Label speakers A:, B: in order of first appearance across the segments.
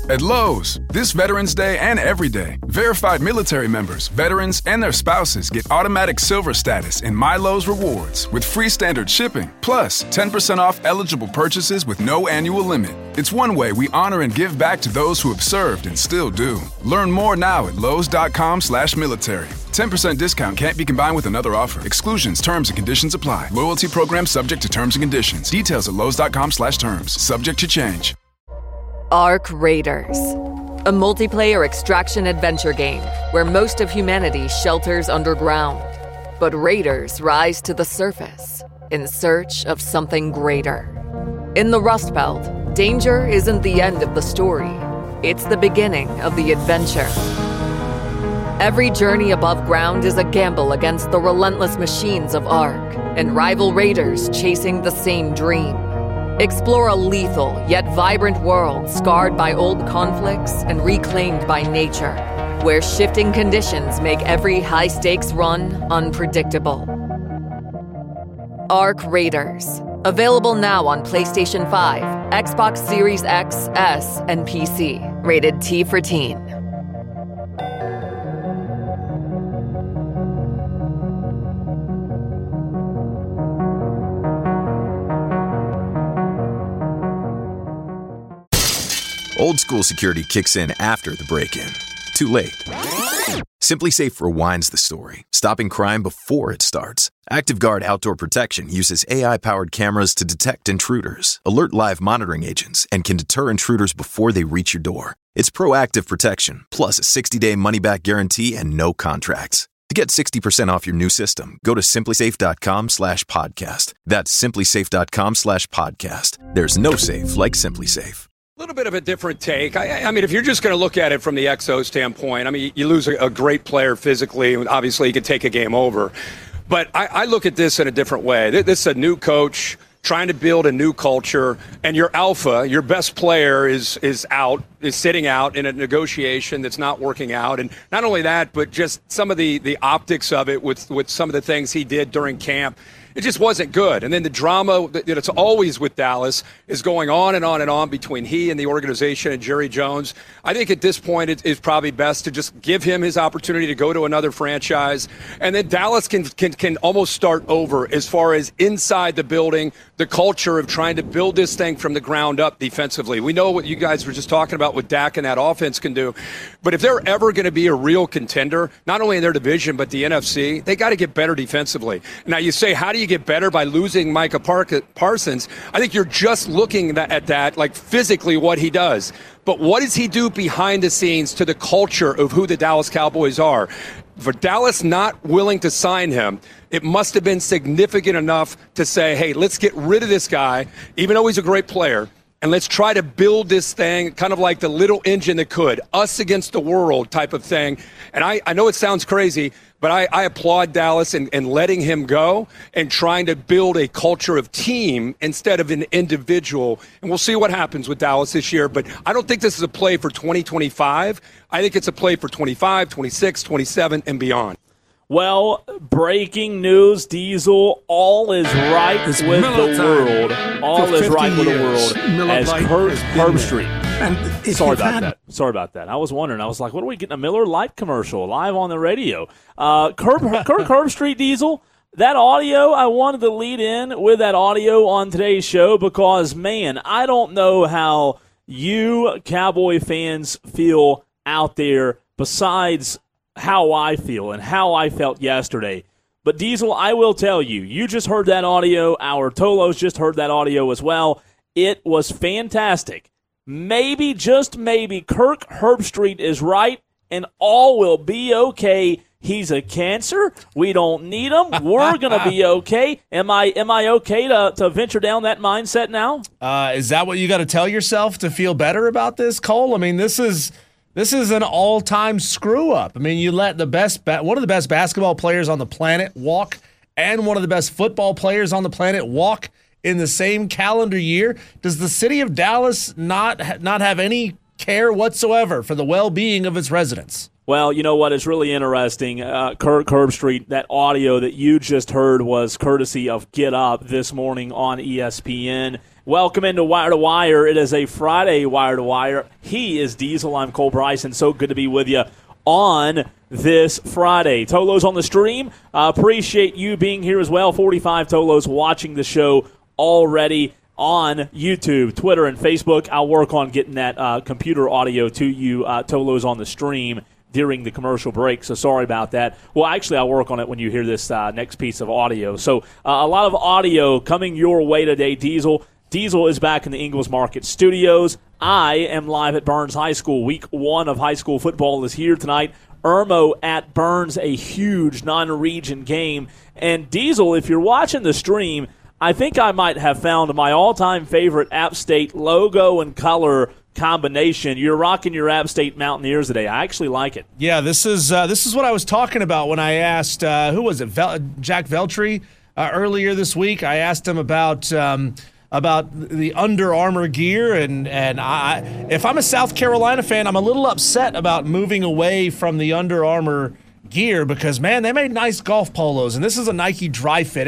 A: At Lowe's, this Veterans Day and every day, verified military members, veterans, and their spouses get automatic silver status in My Lowe's Rewards with free standard shipping, plus 10% off eligible purchases with no annual limit. It's one way we honor and give back to those who have served and still do. Learn more now at lowes.com/military. 10% discount can't be combined with another offer. Exclusions, terms, and conditions apply. Loyalty program subject to terms and conditions. Details at lowes.com/terms. Subject to change.
B: Ark Raiders, a multiplayer extraction adventure game where most of humanity shelters underground. But raiders rise to the surface in search of something greater. In the Rust Belt, danger isn't the end of the story. It's the beginning of the adventure. Every journey above ground is a gamble against the relentless machines of Ark and rival raiders chasing the same dream. Explore a lethal yet vibrant world scarred by old conflicts and reclaimed by nature, where shifting conditions make every high-stakes run unpredictable. Ark Raiders. Available now on PlayStation 5, Xbox Series X, S, and PC. Rated T for Teen.
C: Old school security kicks in after the break-in. Too late. SimpliSafe rewinds the story, stopping crime before it starts. ActiveGuard Outdoor Protection uses AI-powered cameras to detect intruders, alert live monitoring agents, and can deter intruders before they reach your door. It's proactive protection, plus a 60-day money-back guarantee and no contracts. To get 60% off your new system, go to simplisafe.com/podcast. That's simplisafe.com/podcast. There's no safe like SimpliSafe.
D: A little bit of a different take. I mean, if you're just going to look at it from the XO standpoint, I mean, you lose a great player physically. Obviously, you can take a game over. But I look at this in a different way. This is a new coach trying to build a new culture, and your alpha, your best player, is sitting out in a negotiation that's not working out. And not only that, but just some of the optics of it with some of the things he did during camp. It just wasn't good. And then the drama that it's always with Dallas is going on and on and on between he and the organization and Jerry Jones. I think at this point it's probably best to just give him his opportunity to go to another franchise. And then Dallas can almost start over as far as inside the building, the culture of trying to build this thing from the ground up defensively. We know what you guys were just talking about what Dak and that offense can do. But if they're ever going to be a real contender, not only in their division but the NFC, they got to get better defensively. Now you say, how do you get better? By losing Micah Parsons? I think you're just looking at that, like physically what he does. But what does he do behind the scenes to the culture of who the Dallas Cowboys are? For Dallas not willing to sign him, it must have been significant enough to say, hey, let's get rid of this guy, even though he's a great player, and let's try to build this thing kind of like the little engine that could, us against the world type of thing. And I know it sounds crazy, but I applaud Dallas in letting him go and trying to build a culture of team instead of an individual. And we'll see what happens with Dallas this year. But I don't think this is a play for 2025. I think it's a play for 25, 26, 27, and beyond.
E: Well, breaking news, Diesel, all is right with the world. All is right with the world as Herbstreit. Sorry about that. I was wondering. I was like, what are we getting, a Miller Lite commercial live on the radio? Kirk Herbstreit, Diesel, that audio, I wanted to lead in with that audio on today's show because, man, I don't know how you Cowboy fans feel out there besides how I feel and how I felt yesterday. But, Diesel, I will tell you, you just heard that audio. Our Tolos just heard that audio as well. It was fantastic. Maybe, just maybe, Kirk Herbstreit is right, and all will be okay. He's a cancer. We don't need him. We're going to be okay. Am I okay to venture down that mindset now?
F: Is that what you got to tell yourself to feel better about this, Cole? I mean, this is an all-time screw-up. I mean, you let one of the best basketball players on the planet walk and one of the best football players on the planet walk in the same calendar year. Does the city of Dallas not have any care whatsoever for the well-being of its residents?
E: Well, you know what is really interesting, Kirk Herbstreit, that audio that you just heard was courtesy of Get Up this morning on ESPN. Welcome into Wire to Wire. It is a Friday Wire to Wire. He is Diesel. I'm Cole Bryson. So good to be with you on this Friday. Tolos on the stream. Appreciate you being here as well. 45 Tolos watching the show already on YouTube, Twitter, and Facebook. I'll work on getting that computer audio to you, Tolos on the stream, during the commercial break, so sorry about that. Well, actually, I'll work on it when you hear this next piece of audio. So a lot of audio coming your way today, Diesel. Diesel is back in the Ingles Market Studios. I am live at Burns High School. Week 1 of high school football is here tonight. Irmo at Burns, a huge non-region game. And Diesel, if you're watching the stream, I think I might have found my all-time favorite App State logo and color combination. You're rocking your App State Mountaineers today. I actually like it.
F: Yeah, this is what I was talking about when I asked who was it, Jack Veltri earlier this week. I asked him about the Under Armour gear, and if I'm a South Carolina fan, I'm a little upset about moving away from the Under Armour gear because, man, they made nice golf polos, and this is a Nike Dry Fit.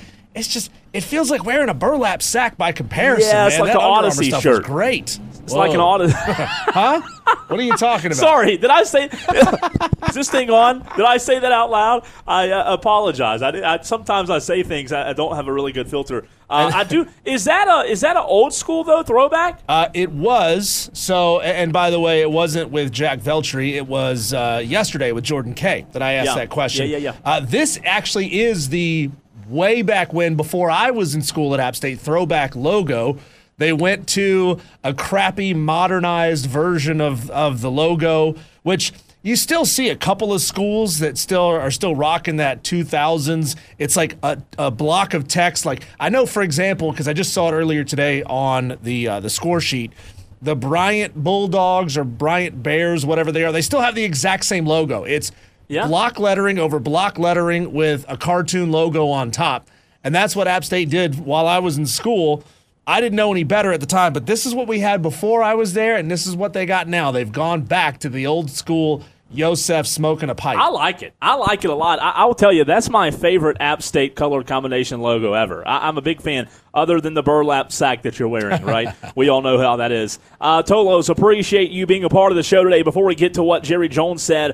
F: It feels like wearing a burlap sack by comparison.
E: Yeah, it's
F: man.
E: like
F: that
E: an Odyssey
F: stuff
E: shirt.
F: Was great.
E: It's like an Odyssey.
F: Huh? What are you talking about?
E: Sorry, did I say? Is this thing on? Did I say that out loud? I apologize. Sometimes I say things I don't have a really good filter. I do. Is that an old school though throwback?
F: It was. So, and by the way, it wasn't with Jack Veltri. It was yesterday with Jordan Kay that I asked that question.
E: Yeah.
F: This actually is the way back when, before I was in school at App State, throwback logo. They went to a crappy modernized version of the logo, which you still see a couple of schools that are still rocking that 2000s. It's like a block of text. Like, I know, for example, because I just saw it earlier today on the score sheet, the Bryant Bulldogs or Bryant Bears, whatever they are, they still have the exact same logo. It's block lettering over block lettering with a cartoon logo on top. And that's what App State did while I was in school. I didn't know any better at the time, but this is what we had before I was there, and this is what they got now. They've gone back to the old school Yosef smoking a pipe.
E: I like it. I like it a lot. I will tell you, that's my favorite App State color combination logo ever. I'm a big fan, other than the burlap sack that you're wearing, right? We all know how that is. Tolos, appreciate you being a part of the show today. Before we get to what Jerry Jones said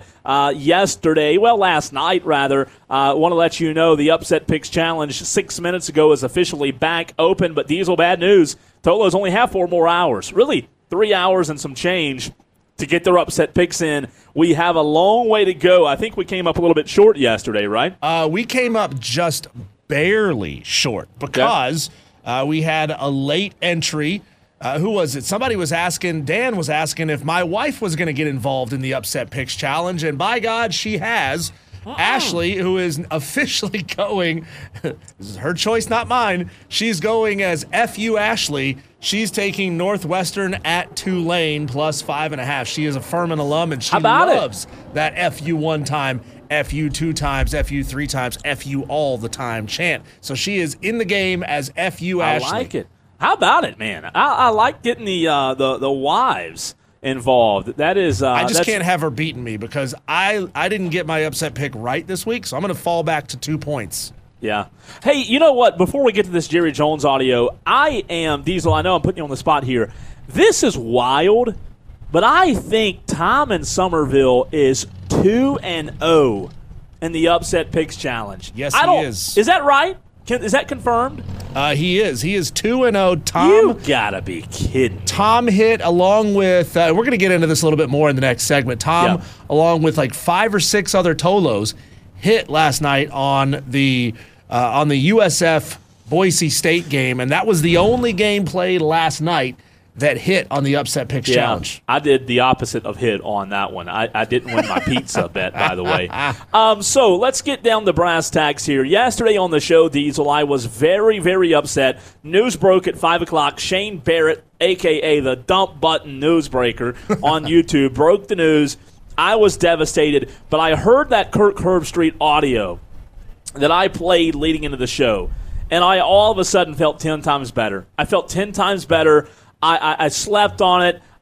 E: last night, rather, want to let you know the Upset Picks Challenge 6 minutes ago is officially back open, but Diesel, bad news. Tolos only have 4 more hours. Really, 3 hours and some change to get their upset picks in. We have a long way to go. I think we came up a little bit short yesterday, right?
F: We came up just barely short because we had a late entry. Who was it? Somebody was asking, Dan was asking if my wife was going to get involved in the Upset Picks Challenge, and by God, she has. Ashley, who is officially going, this is her choice, not mine. She's going as FU Ashley. She's taking Northwestern at Tulane plus 5.5. She is a Furman alum, and she loves that FU 1 time, FU 2 times, FU 3 times, FU all the time chant. So she is in the game as FU Ashley.
E: I like it. How about it, man? I like getting the wives involved. That is,
F: I just can't have her beating me because I didn't get my upset pick right this week, so I'm going to fall back to 2 points.
E: Yeah. Hey, you know what? Before we get to this Jerry Jones audio, Diesel, I know I'm putting you on the spot here. This is wild, but I think Tom in Somerville is 2-0 in the Upset Picks Challenge.
F: Yes, he is.
E: Is that right? Is that confirmed?
F: He is. He is 2-0. Tom,
E: you gotta be kidding.
F: Tom hit along with. We're going to get into this a little bit more in the next segment. Tom, along with like 5 or 6 other Tolos, hit last night on the USF Boise State game, and that was the only game played last night that hit on the Upset Picks Challenge.
E: I did the opposite of hit on that one. I didn't win my pizza bet, by the way. So let's get down to brass tacks here. Yesterday on the show, Diesel, I was very, very upset. News broke at 5 o'clock. Shane Barrett, a.k.a. the Dump Button Newsbreaker on YouTube, broke the news. I was devastated, but I heard that Kirk Herbstreit audio that I played leading into the show, and I all of a sudden felt 10 times better. I felt 10 times better. I slept on it.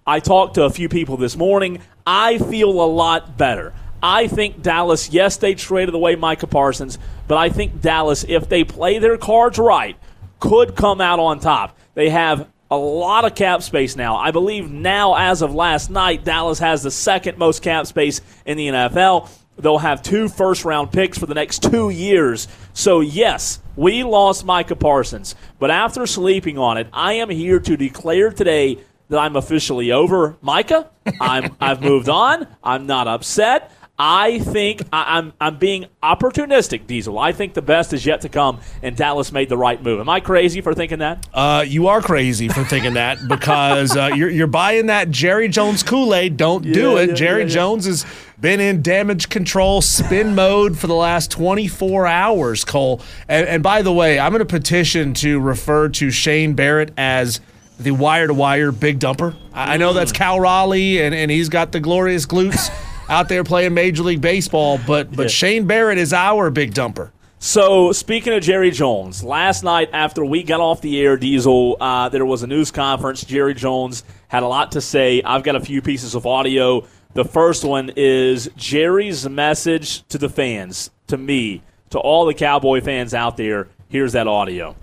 E: I talked to a few people this morning. I feel a lot better. I think Dallas, yes, they traded away Micah Parsons, but I think Dallas, if they play their cards right, could come out on top. They have a lot of cap space now. I believe now, as of last night, Dallas has the second most cap space in the NFL. They'll have 2 first-round picks for the next 2 years. So, yes, we lost Micah Parsons. But after sleeping on it, I am here to declare today that I'm officially over Micah. I've moved on. I'm not upset. I think I'm being opportunistic, Diesel. I think the best is yet to come, and Dallas made the right move. Am I crazy for thinking that?
F: You are crazy for thinking that because you're buying that Jerry Jones Kool-Aid. Don't do it. Jerry Jones has been in damage control spin mode for the last 24 hours, Cole. And by the way, I'm going to petition to refer to Shane Barrett as the wire-to-wire big dumper. I know that's Cal Raleigh, and he's got the glorious glutes out there playing Major League Baseball, but Shane Barrett is our big dumper.
E: So, speaking of Jerry Jones, last night after we got off the air, Diesel, there was a news conference. Jerry Jones had a lot to say. I've got a few pieces of audio. The first one is Jerry's message to the fans, to me, to all the Cowboy fans out there. Here's that audio.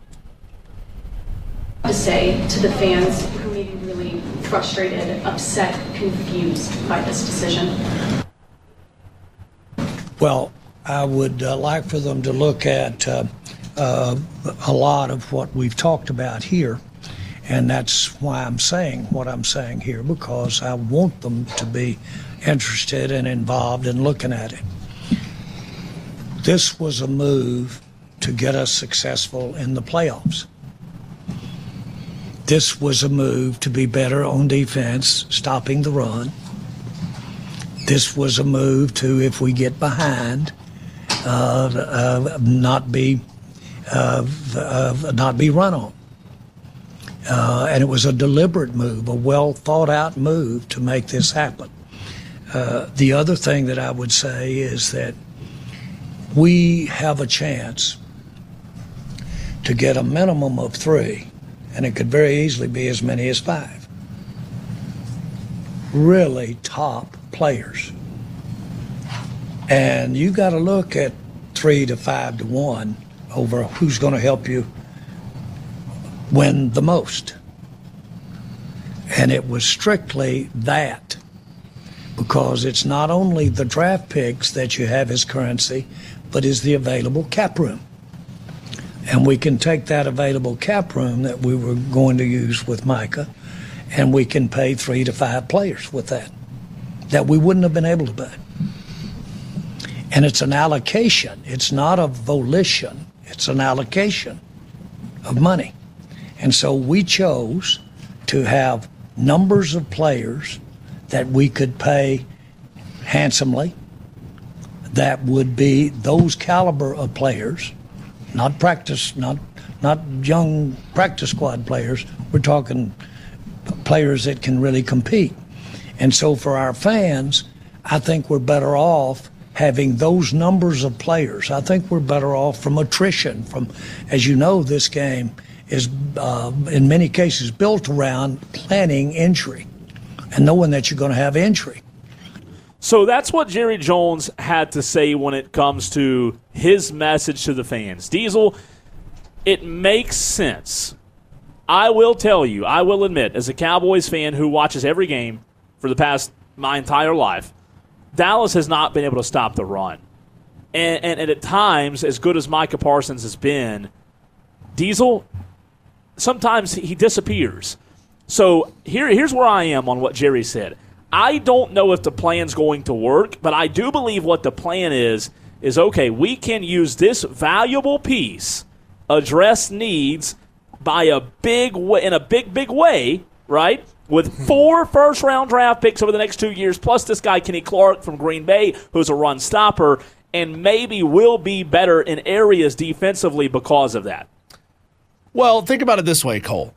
G: To say to the fans who may be really frustrated, upset, confused by this decision?
H: Well, I would like for them to look at a lot of what we've talked about here, and that's why I'm saying what I'm saying here, because I want them to be interested and involved in looking at it. This was a move to get us successful in the playoffs. This was a move to be better on defense, stopping the run. This was a move to, if we get behind, not be run on. And it was a deliberate move, a well thought out move to make this happen. The other thing that I would say is that we have a chance to get a minimum of 3. And it could very easily be as many as 5. Really top players. And you got to look at 3 to 5 to 1 over who's going to help you win the most. And it was strictly that, because it's not only the draft picks that you have as currency, but is the available cap room. And we can take that available cap room that we were going to use with Micah, and we can pay 3 to 5 players with that we wouldn't have been able to pay. And it's an allocation. It's not a volition. It's an allocation of money. And so we chose to have numbers of players that we could pay handsomely, that would be those caliber of players. Not practice, not young practice squad players. We're talking players that can really compete. And so for our fans, I think we're better off having those numbers of players. I think we're better off from attrition. From, as you know, this game is in many cases built around planning injury and knowing that you're going to have injury.
E: So that's what Jerry Jones had to say when it comes to his message to the fans. Diesel, it makes sense. I will tell you, I will admit, as a Cowboys fan who watches every game for the past my entire life, Dallas has not been able to stop the run. And at times, as good as Micah Parsons has been, Diesel, sometimes he disappears. So here's where I am on what Jerry said. I don't know if the plan's going to work, but I do believe what the plan is okay, we can use this valuable piece, address needs by a big way, in a big way, right? With 4 first-round draft picks over the next 2 years, plus this guy Kenny Clark from Green Bay, who's a run stopper, and maybe will be better in areas defensively because of that.
F: Well, think about it this way, Cole.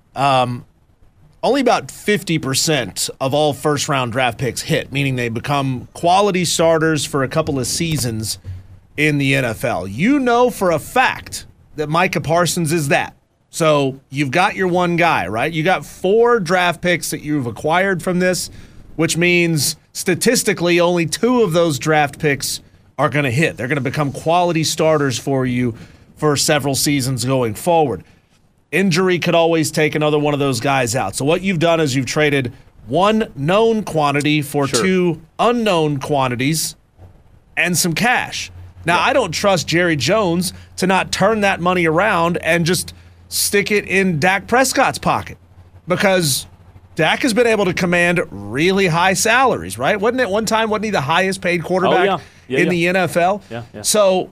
F: Only about 50% of all first-round draft picks hit, meaning they become quality starters for a couple of seasons in the NFL. You know for a fact that Micah Parsons is that. So you've got your one guy, right? You got 4 draft picks that you've acquired from this, which means statistically only 2 of those draft picks are going to hit. They're going to become quality starters for you for several seasons going forward. Injury could always take another one of those guys out. So what you've done is you've traded one known quantity for 2 unknown quantities and some cash. Now, I don't trust Jerry Jones to not turn that money around and just stick it in Dak Prescott's pocket, because Dak has been able to command really high salaries, right? Wasn't it one time, wasn't he the highest paid quarterback in the NFL?
E: Yeah.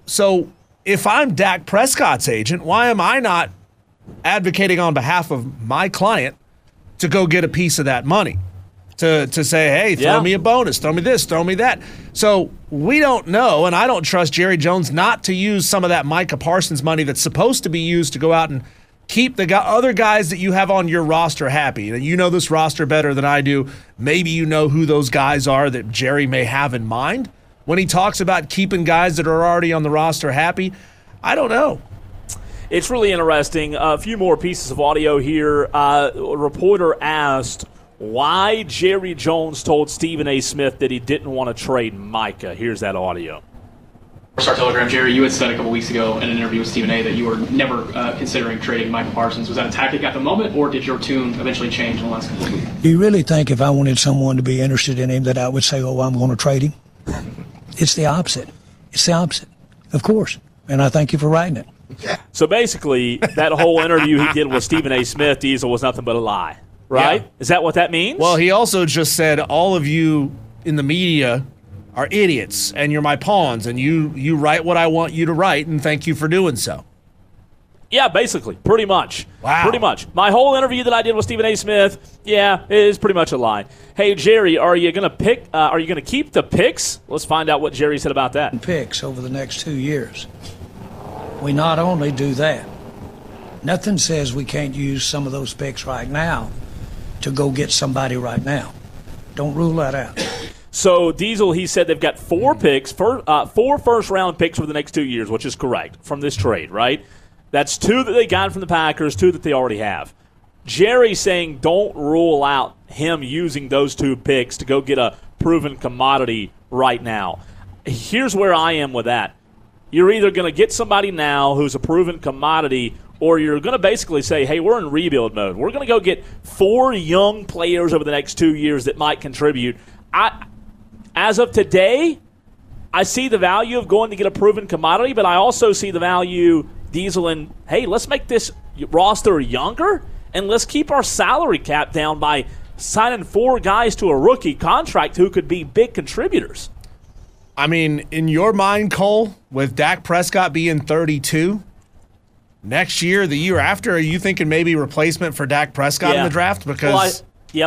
F: So if I'm Dak Prescott's agent, why am I not advocating on behalf of my client to go get a piece of that money? To say, hey, throw me a bonus, throw me this, throw me that. So we don't know, and I don't trust Jerry Jones not to use some of that Micah Parsons money that's supposed to be used to go out and keep the other guys that you have on your roster happy. And you know this roster better than I do. Maybe you know who those guys are that Jerry may have in mind when he talks about keeping guys that are already on the roster happy. I don't know.
E: It's really interesting. A few more pieces of audio here. A reporter asked why Jerry Jones told Stephen A. Smith that he didn't want to trade Micah. Here's that audio.
I: Star Telegram, Jerry, you had said a couple weeks ago in an interview with Stephen A. that you were never considering trading Micah Parsons. Was that a tactic at the moment, or did your tune eventually change in the last couple of weeks?
H: Do you really think if I wanted someone to be interested in him that I would say, oh, I'm going to trade him? It's the opposite. It's the opposite, of course. And I thank you for writing it.
E: So basically, that whole interview he did with Stephen A. Smith, Diesel, was nothing but a lie. Right? Yeah. Is that what that means?
F: Well, he also just said all of you in the media are idiots and you're my pawns and you write what I want you to write and thank you for doing so.
E: Yeah, basically. Pretty much.
F: Wow.
E: Pretty much. My whole interview that I did with Stephen A. Smith, is pretty much a lie. Hey, Jerry, are you going to keep the picks? Let's find out what Jerry said about that.
H: Picks over the next 2 years. We not only do that, nothing says we can't use some of those picks right now to go get somebody right now. Don't rule that out.
E: So, Diesel, he said they've got 4 picks, 4 first-round picks for the next 2 years, which is correct, from this trade, right? That's 2 that they got from the Packers, 2 that they already have. Jerry's saying don't rule out him using those 2 picks to go get a proven commodity right now. Here's where I am with that. You're either going to get somebody now who's a proven commodity, or you're going to basically say, hey, we're in rebuild mode. We're going to go get 4 young players over the next 2 years that might contribute. As of today, I see the value of going to get a proven commodity, but I also see the value, Diesel, in, hey, let's make this roster younger, and let's keep our salary cap down by signing 4 guys to a rookie contract who could be big contributors.
F: I mean, in your mind, Cole, with Dak Prescott being 32, next year, the year after, are you thinking maybe replacement for Dak Prescott in the draft? Because,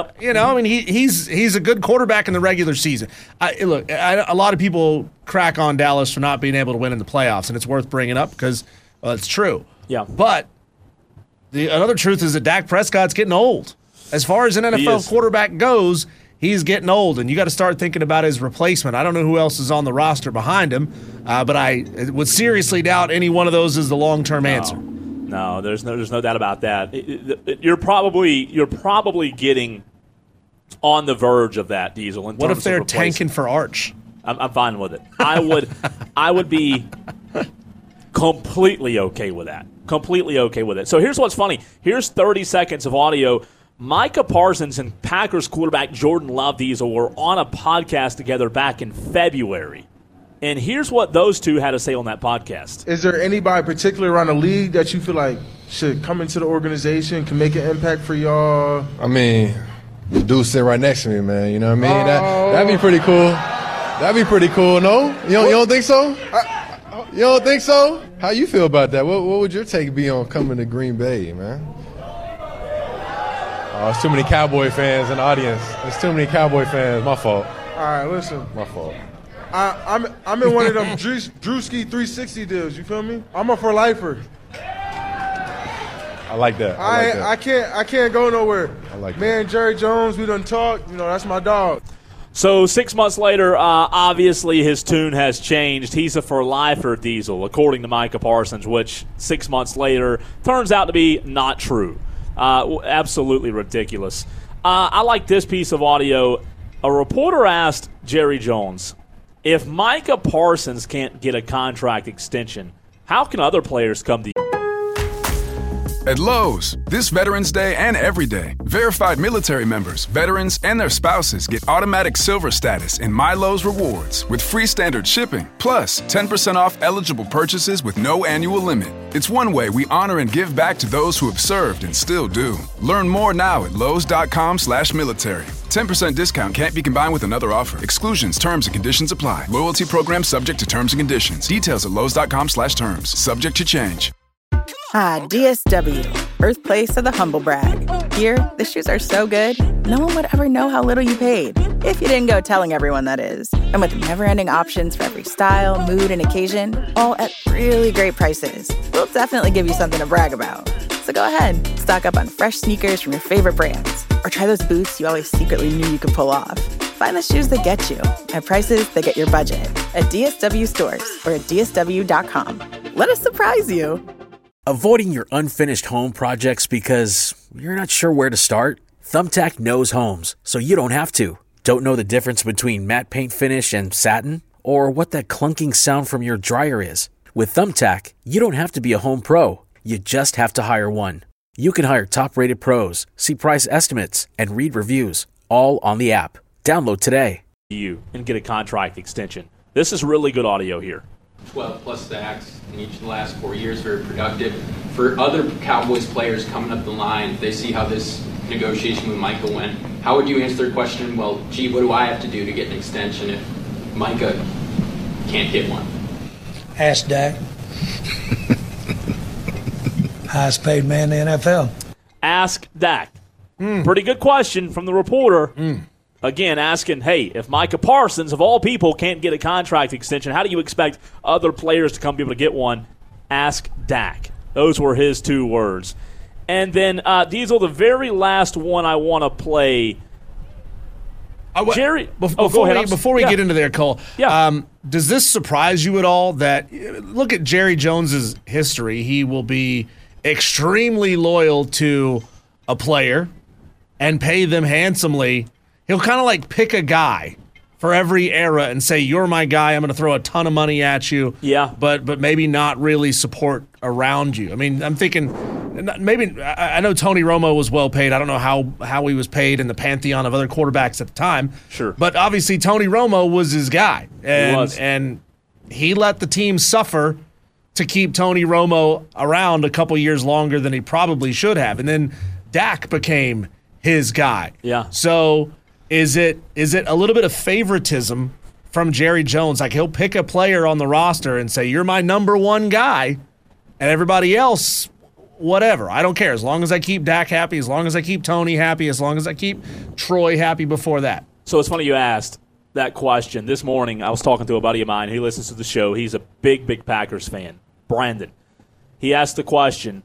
F: he's a good quarterback in the regular season. A lot of people crack on Dallas for not being able to win in the playoffs, and it's worth bringing up because, it's true.
E: Yeah.
F: But another truth is that Dak Prescott's getting old. As far as an NFL quarterback goes, he's getting old, and you got to start thinking about his replacement. I don't know who else is on the roster behind him, but I would seriously doubt any one of those is the long-term answer.
E: No, there's no doubt about that. You're probably getting on the verge of that, Diesel.
F: What if they're tanking for Arch?
E: I'm fine with it. I would be completely okay with that. Completely okay with it. So here's what's funny. Here's 30 seconds of audio. Micah Parsons and Packers quarterback Jordan Love, Diesel, were on a podcast together back in February. And here's what those two had to say on that podcast.
J: Is there anybody particular around the league that you feel like should come into the organization, can make an impact for y'all?
K: I mean, the dude sit right next to me, man. You know what I mean? That'd be pretty cool. That'd be pretty cool, no? You don't think so? You don't think so? How you feel about that? What would your take be on coming to Green Bay, man? Oh, there's too many Cowboy fans in the audience. There's too many Cowboy fans. My fault.
J: All right, listen.
K: My fault.
J: I'm in one of them Drewski 360 deals. You feel me? I'm a for lifer.
K: I like that.
J: I can't go nowhere.
K: I like that.
J: Man, Jerry Jones, we done talked. You know, that's my dog.
E: So 6 months later, obviously his tune has changed. He's a for-lifer Diesel, according to Micah Parsons, which 6 months later turns out to be not true. Absolutely ridiculous. I like this piece of audio. A reporter asked Jerry Jones, if Micah Parsons can't get a contract extension, how can other players come to you?
A: At Lowe's, this Veterans Day and every day, verified military members, veterans, and their spouses get automatic silver status in My Lowe's Rewards with free standard shipping, plus 10% off eligible purchases with no annual limit. It's one way we honor and give back to those who have served and still do. Learn more now at lowes.com/military. 10% discount can't be combined with another offer. Exclusions, terms, and conditions apply. Loyalty program subject to terms and conditions. Details at lowes.com/terms. Subject to change.
L: Ah, DSW, birthplace of the humble brag. Here, the shoes are so good, no one would ever know how little you paid. If you didn't go telling everyone, that is. And with never-ending options for every style, mood, and occasion, all at really great prices, we'll definitely give you something to brag about. So go ahead, stock up on fresh sneakers from your favorite brands, or try those boots you always secretly knew you could pull off. Find the shoes that get you at prices that get your budget at DSW stores or at DSW.com. Let us surprise you.
M: Avoiding your unfinished home projects because you're not sure where to start? Thumbtack knows homes, so you don't have to. Don't know the difference between matte paint finish and satin? Or what that clunking sound from your dryer is? With Thumbtack, you don't have to be a home pro. You just have to hire one. You can hire top-rated pros, see price estimates, and read reviews, all on the app. Download today.
E: You and get a contract extension. This is really good audio here.
N: 12 plus sacks in each of the last 4 years, very productive. For other Cowboys players coming up the line, they see how this negotiation with Micah went. How would you answer their question, well, gee, what do I have to do to get an extension if Micah can't get one?
H: Ask Dak. Highest paid man in the NFL.
E: Ask Dak. Pretty good question from the reporter. Again, asking, hey, if Micah Parsons, of all people, can't get a contract extension, how do you expect other players to come be able to get one? Ask Dak. Those were his 2 words. And then, Diesel, the very last one I want to play. Jerry,
F: before we get into there, Cole, does this surprise you at all that, look at Jerry Jones's history. He will be extremely loyal to a player and pay them handsomely. He'll kind of like pick a guy for every era and say, you're my guy, I'm going to throw a ton of money at you, but maybe not really support around you. I mean, I'm thinking maybe – I know Tony Romo was well paid. I don't know how he was paid in the pantheon of other quarterbacks at the time.
E: Sure.
F: But obviously Tony Romo was his guy.
E: He was.
F: And he let the team suffer to keep Tony Romo around a couple years longer than he probably should have. And then Dak became his guy.
E: Yeah.
F: So – Is it a little bit of favoritism from Jerry Jones? Like he'll pick a player on the roster and say, you're my number one guy, and everybody else, whatever. I don't care. As long as I keep Dak happy, as long as I keep Tony happy, as long as I keep Troy happy before that.
E: So it's funny you asked that question. This morning I was talking to a buddy of mine who listens to the show. He's a big Packers fan, Brandon. He asked the question,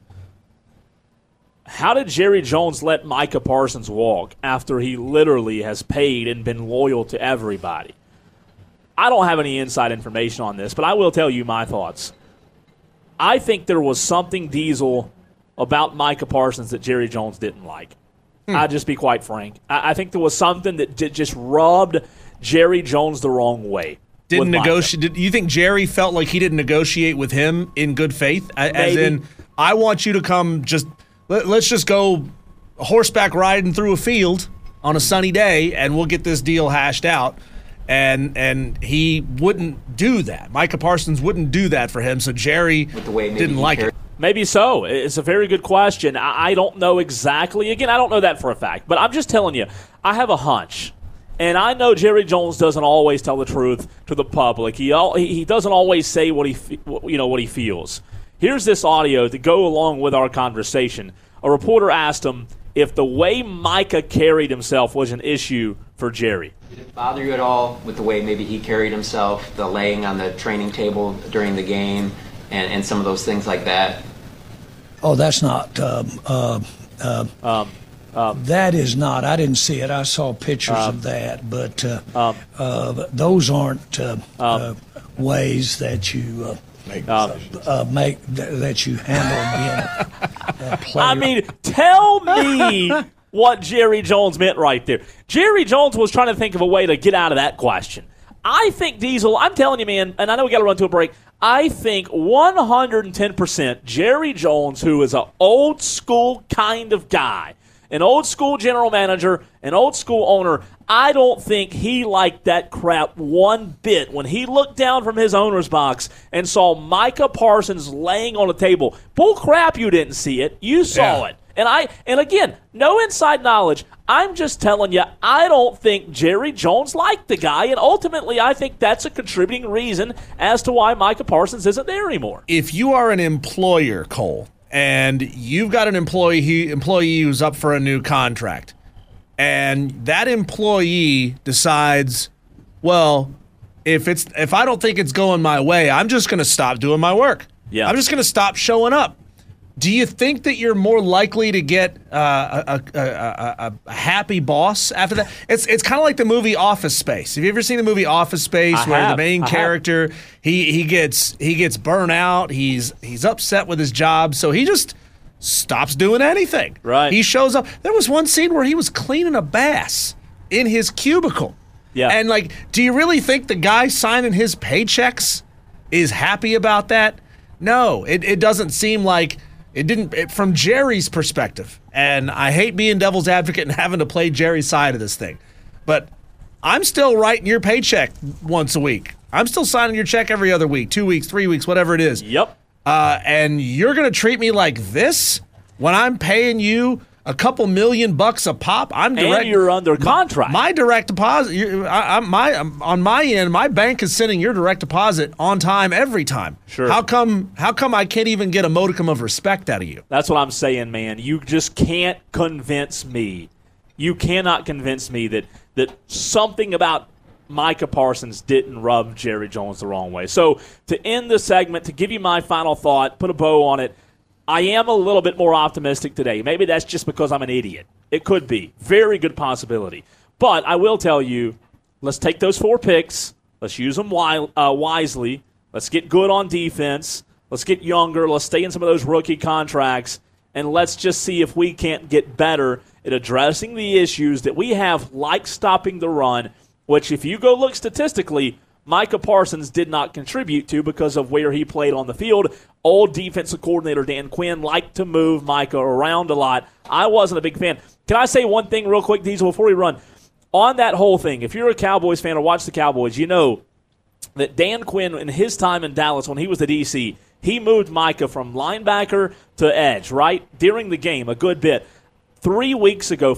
E: how did Jerry Jones let Micah Parsons walk after he literally has paid and been loyal to everybody? I don't have any inside information on this, but I will tell you my thoughts. I think there was something, Diesel, about Micah Parsons that Jerry Jones didn't like. I'll just be quite frank. I think there was something that just rubbed Jerry Jones the wrong way.
F: Didn't negotiate? Do you think Jerry felt like he didn't negotiate with him in good faith? As in, I want you to come just – let's just go horseback riding through a field on a sunny day, and we'll get this deal hashed out. And he wouldn't do that. Micah Parsons wouldn't do that for him, so Jerry didn't like it.
E: Maybe so. It's a very good question. I don't know exactly. Again, I don't know that for a fact, but I'm just telling you, I have a hunch. And I know Jerry Jones doesn't always tell the truth to the public. He doesn't always say what he feels. Here's this audio to go along with our conversation. A reporter asked him if the way Micah carried himself was an issue for Jerry.
O: Did it bother you at all with the way maybe he carried himself, the laying on the training table during the game, and some of those things like that?
H: Oh, that's not That is not. I didn't see it. I saw pictures of that, but those aren't ways that you that you handle being a player.
E: I mean, tell me what Jerry Jones meant right there. Jerry Jones was trying to think of a way to get out of that question. I think Diesel, I'm telling you, man, and I know we got to run to a break, I think 110% Jerry Jones, who is an old school kind of guy, an old school general manager, an old school owner, I don't think he liked that crap one bit when he looked down from his owner's box and saw Micah Parsons laying on the table. Bull crap, you didn't see it. You saw it. And again, no inside knowledge. I'm just telling you, I don't think Jerry Jones liked the guy, and ultimately I think that's a contributing reason as to why Micah Parsons isn't there anymore.
F: If you are an employer, Cole, and you've got an employee who's up for a new contract, and that employee decides, well, if I don't think it's going my way, I'm just going to stop doing my work.
E: Yeah.
F: I'm just going to stop showing up. Do you think that you're more likely to get a happy boss after that? It's kind of like the movie Office Space. Have you ever seen the movie Office Space the main character he gets burnt out, he's upset with his job, so he just stops doing anything.
E: Right.
F: He shows up. There was one scene where he was cleaning a bass in his cubicle.
E: Yeah.
F: And do you really think the guy signing his paychecks is happy about that? No, it doesn't seem like. It didn't, from Jerry's perspective, and I hate being devil's advocate and having to play Jerry's side of this thing, but I'm still writing your paycheck once a week. I'm still signing your check every other week, 2 weeks, 3 weeks, whatever it is.
E: Yep.
F: And you're going to treat me like this when I'm paying you a couple $1,000,000 a pop?
E: And you're under contract.
F: My direct deposit, on my end, my bank is sending your direct deposit on time every time.
E: Sure.
F: How come I can't even get a modicum of respect out of you?
E: That's what I'm saying, man. You just can't convince me. You cannot convince me that something about Micah Parsons didn't rub Jerry Jones the wrong way. So to end the segment, to give you my final thought, put a bow on it, I am a little bit more optimistic today. Maybe that's just because I'm an idiot. It could be. Very good possibility. But I will tell you, let's take those 4 picks. Let's use them wisely. Let's get good on defense. Let's get younger. Let's stay in some of those rookie contracts. And let's just see if we can't get better at addressing the issues that we have, like stopping the run, which if you go look statistically, Micah Parsons did not contribute to because of where he played on the field. Old defensive coordinator Dan Quinn liked to move Micah around a lot. I wasn't a big fan. Can I say one thing real quick, Diesel, before we run? On that whole thing, if you're a Cowboys fan or watch the Cowboys, you know that Dan Quinn, in his time in Dallas when he was the DC, he moved Micah from linebacker to edge, right? During the game, a good bit. 4 weeks ago,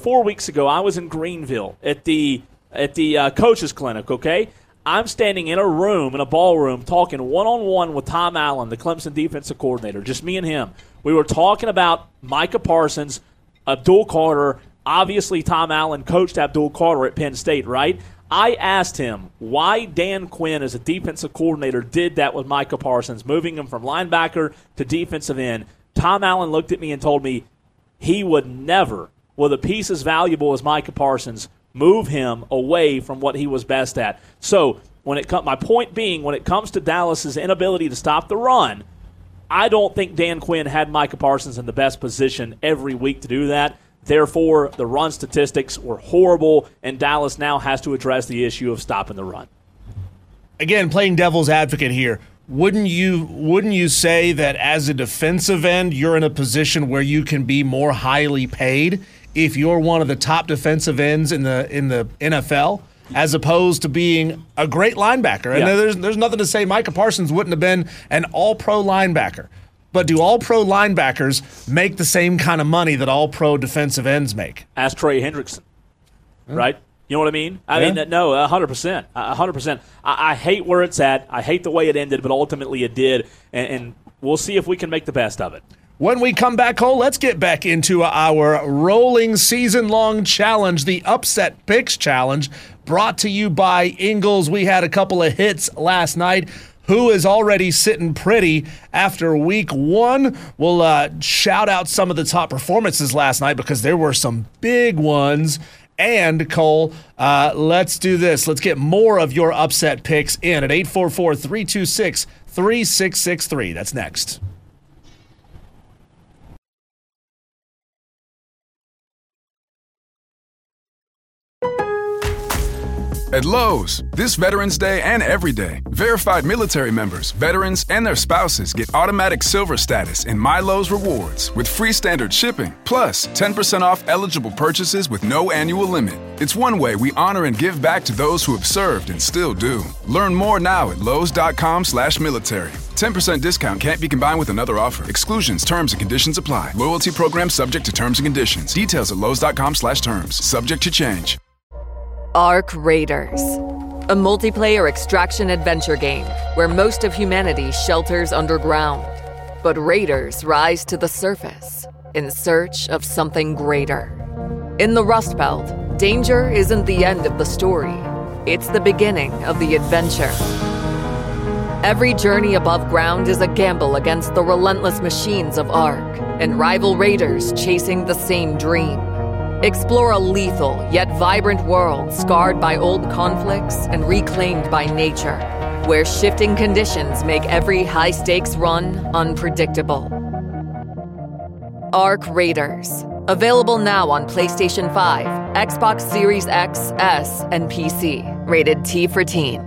E: I was in Greenville at the coaches clinic, okay? I'm standing in a ballroom, talking one-on-one with Tom Allen, the Clemson defensive coordinator, just me and him. We were talking about Micah Parsons, Abdul Carter. Obviously, Tom Allen coached Abdul Carter at Penn State, right? I asked him why Dan Quinn, as a defensive coordinator, did that with Micah Parsons, moving him from linebacker to defensive end. Tom Allen looked at me and told me he would never, with a piece as valuable as Micah Parsons, move him away from what he was best at. So my point being, when it comes to Dallas's inability to stop the run, I don't think Dan Quinn had Micah Parsons in the best position every week to do that. Therefore, the run statistics were horrible, and Dallas now has to address the issue of stopping the run.
F: Again, playing devil's advocate here, wouldn't you say that as a defensive end, you're in a position where you can be more highly paid if you're one of the top defensive ends in the NFL, as opposed to being a great linebacker? And there's nothing to say Micah Parsons wouldn't have been an all-pro linebacker. But do all-pro linebackers make the same kind of money that all-pro defensive ends make?
E: Ask Trey Hendrickson, right? You know what I mean? I mean, no, 100%. 100%. I hate where it's at. I hate the way it ended, but ultimately it did. And we'll see if we can make the best of it.
F: When we come back, Cole, let's get back into our rolling season-long challenge, the Upset Picks Challenge, brought to you by Ingles. We had a couple of hits last night. who is already sitting pretty after week one. We'll shout out some of the top performances last night because there were some big ones. And, Cole, let's do this. Let's get more of your upset picks in at 844-326-3663. That's next.
A: At Lowe's, this Veterans Day and every day, verified military members, veterans, and their spouses get automatic silver status in My Lowe's Rewards with free standard shipping, plus 10% off eligible purchases with no annual limit. It's one way we honor and give back to those who have served and still do. Learn more now at Lowe's.com/military. 10% discount can't be combined with another offer. Exclusions, terms, and conditions apply. Loyalty program subject to terms and conditions. Details at Lowe's.com/terms. Subject to change.
B: Ark Raiders, a multiplayer extraction adventure game where most of humanity shelters underground. But raiders rise to the surface in search of something greater. In the Rust Belt, danger isn't the end of the story. It's the beginning of the adventure. Every journey above ground is a gamble against the relentless machines of Ark and rival raiders chasing the same dream. Explore a lethal yet vibrant world scarred by old conflicts and reclaimed by nature, where shifting conditions make every high-stakes run unpredictable. Ark Raiders. Available now on PlayStation 5, Xbox Series X, S, and PC. Rated T for Teen.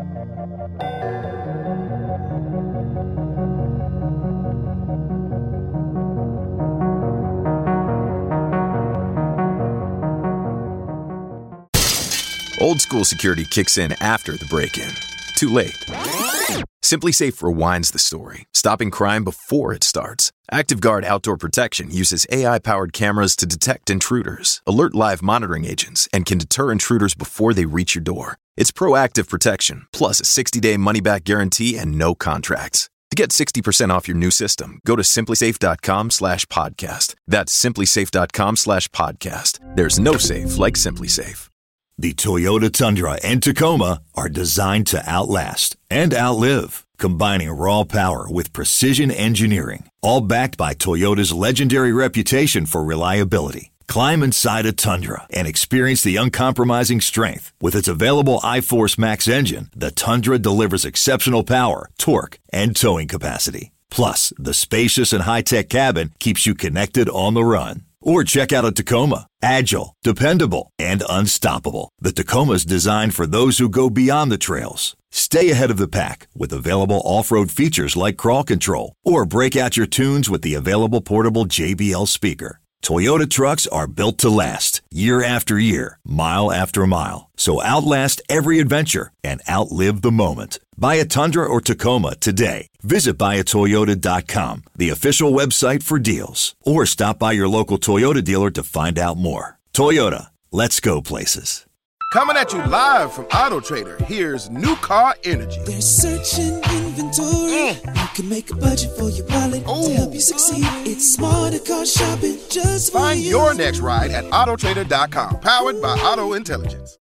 C: Old school security kicks in after the break-in. Too late. SimpliSafe rewinds the story, stopping crime before it starts. ActiveGuard Outdoor Protection uses AI-powered cameras to detect intruders, alert live monitoring agents, and can deter intruders before they reach your door. It's proactive protection, plus a 60-day money-back guarantee and no contracts. To get 60% off your new system, go to SimpliSafe.com/podcast. That's SimpliSafe.com/podcast. There's no safe like SimpliSafe.
P: The Toyota Tundra and Tacoma are designed to outlast and outlive, combining raw power with precision engineering, all backed by Toyota's legendary reputation for reliability. Climb inside a Tundra and experience the uncompromising strength. With its available iForce Max engine, the Tundra delivers exceptional power, torque, and towing capacity. Plus, the spacious and high-tech cabin keeps you connected on the run. Or check out a Tacoma. Agile, dependable, and unstoppable. The Tacoma's designed for those who go beyond the trails. Stay ahead of the pack with available off-road features like crawl control. Or break out your tunes with the available portable JBL speaker. Toyota trucks are built to last, year after year, mile after mile. So outlast every adventure and outlive the moment. Buy a Tundra or Tacoma today. Visit buyatoyota.com, the official website for deals. Or stop by your local Toyota dealer to find out more. Toyota, let's go places.
Q: Coming at you live from Auto Trader, here's New Car Energy.
R: They're searching inventory. You can make a budget for your wallet to help you succeed. It's smarter car shopping just for
Q: Find
R: you.
Q: your next ride at autotrader.com. Powered by Auto Intelligence.